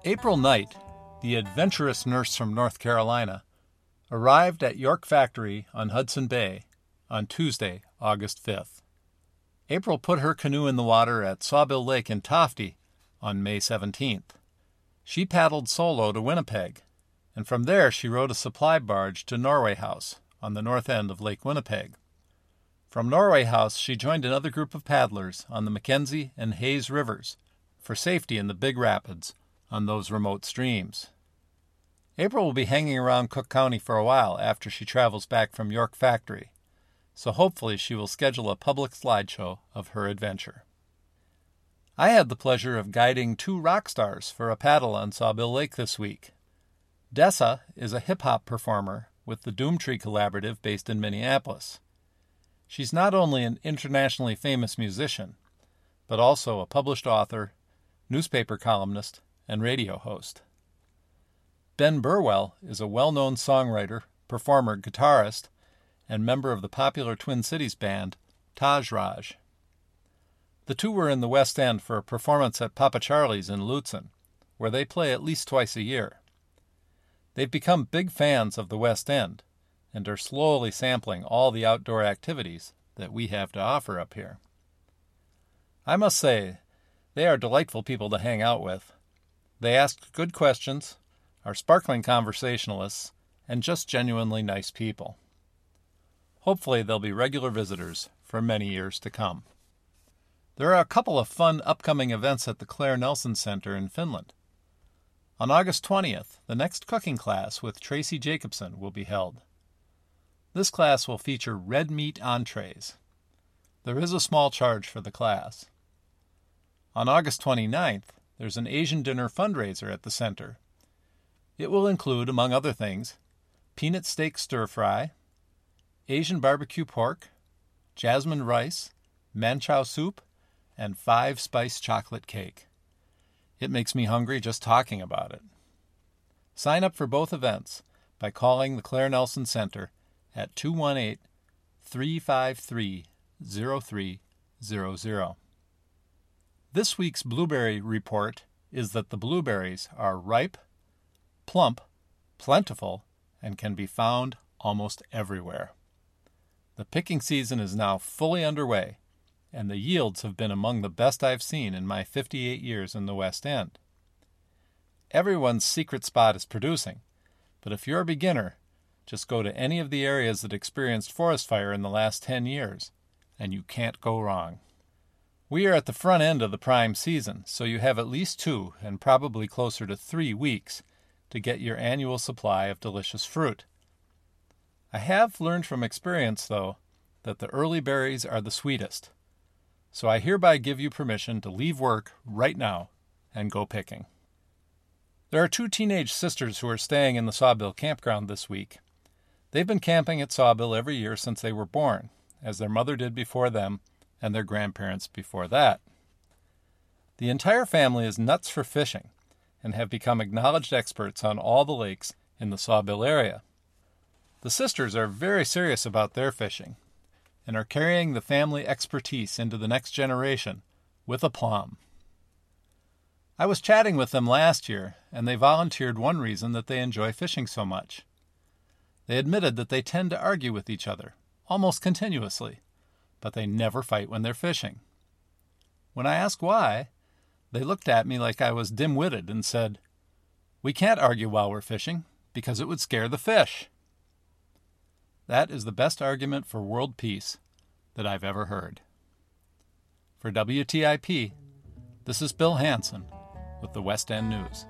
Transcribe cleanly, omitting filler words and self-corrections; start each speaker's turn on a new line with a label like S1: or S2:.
S1: April Knight, the adventurous nurse from North Carolina, arrived at York Factory on Hudson Bay on Tuesday, August 5th. April put her canoe in the water at Sawbill Lake in Tofte on May 17th. She paddled solo to Winnipeg, and from there she rowed a supply barge to Norway House on the north end of Lake Winnipeg. From Norway House she joined another group of paddlers on the Mackenzie and Hayes rivers for safety in the big rapids on those remote streams. April will be hanging around Cook County for a while after she travels back from York Factory, so hopefully she will schedule a public slideshow of her adventure. I had the pleasure of guiding 2 rock stars for a paddle on Sawbill Lake this week. Dessa is a hip-hop performer with the Doomtree Collaborative based in Minneapolis. She's not only an internationally famous musician, but also a published author, newspaper columnist, and radio host. Ben Burwell is a well-known songwriter, performer, guitarist, and member of the popular Twin Cities band Taj Raj. The 2 were in the West End for a performance at Papa Charlie's in Lutsen, where they play at least twice a year. They've become big fans of the West End and are slowly sampling all the outdoor activities that we have to offer up here. I must say, they are delightful people to hang out with. They ask good questions, are sparkling conversationalists, and just genuinely nice people. Hopefully they'll be regular visitors for many years to come. There are a couple of fun upcoming events at the Claire Nelson Center in Finland. On August 20th, the next cooking class with Tracy Jacobson will be held. This class will feature red meat entrees. There is a small charge for the class. On August 29th, there's an Asian dinner fundraiser at the center. It will include, among other things, peanut steak stir-fry, Asian barbecue pork, jasmine rice, manchow soup, and 5-spice chocolate cake. It makes me hungry just talking about it. Sign up for both events by calling the Claire Nelson Center at 218-353-0300. This week's blueberry report is that the blueberries are ripe, plump, plentiful, and can be found almost everywhere. The picking season is now fully underway, and the yields have been among the best I've seen in my 58 years in the West End. Everyone's secret spot is producing, but if you're a beginner, just go to any of the areas that experienced forest fire in the last 10 years, and you can't go wrong. We are at the front end of the prime season, so you have at least 2 and probably closer to 3 weeks to get your annual supply of delicious fruit. I have learned from experience, though, that the early berries are the sweetest, so I hereby give you permission to leave work right now and go picking. There are 2 teenage sisters who are staying in the Sawbill campground this week. They've been camping at Sawbill every year since they were born, as their mother did before them and their grandparents before that. The entire family is nuts for fishing and have become acknowledged experts on all the lakes in the Sawbill area. The sisters are very serious about their fishing and are carrying the family expertise into the next generation with aplomb. I was chatting with them last year, and they volunteered one reason that they enjoy fishing so much. They admitted that they tend to argue with each other, almost continuously, but they never fight when they're fishing. When I asked why, they looked at me like I was dim-witted and said, "We can't argue while we're fishing, because it would scare the fish." That is the best argument for world peace that I've ever heard. For WTIP, this is Bill Hansen with the West End News.